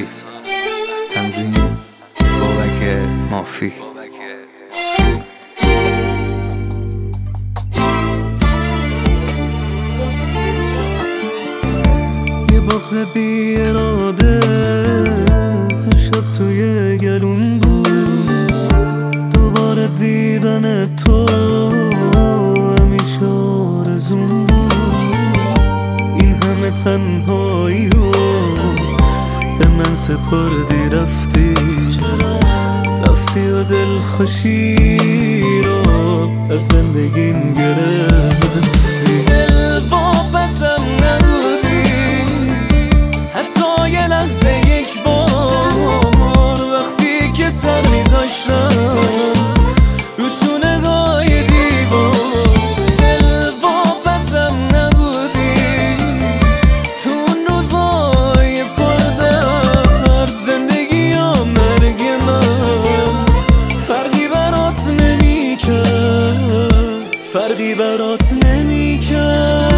ساندی تنظیم بابک مافی. یه بغض بی اراده هر شب توی گلوم بود، دوباره دیدن تو همیشه آرزوم بود. این همه تنهایی رو به من سپردی، رفتی و دلخوشی رو از زندگیم گرفتی. دل واپسم نبودی حتی یه لحظه، یک بار وقتی که سر میذاشتم رو شونه‌های دیوار. دل واپسم نبودی تو اون روزای پردرد، زندگی یا مرگ من فرقی برات نمی‌کرد، فرقی برات نمی‌کرد.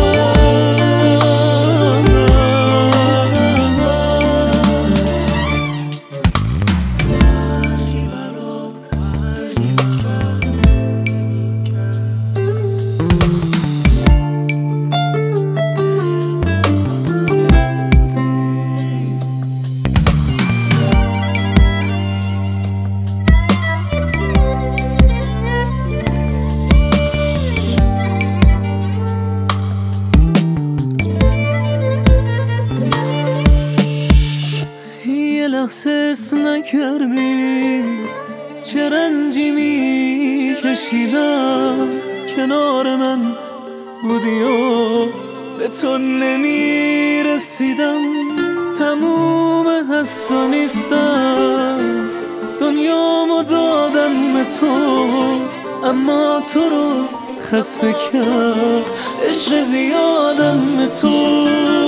لحظه حس نکردی چه رنجی میکشیدم، کنار من بودی و به تو نمیرسیدم. تموم هست و نیستم، دنیامو دادم به تو، اما تو رو خسته کرد عشق زیادم به تو.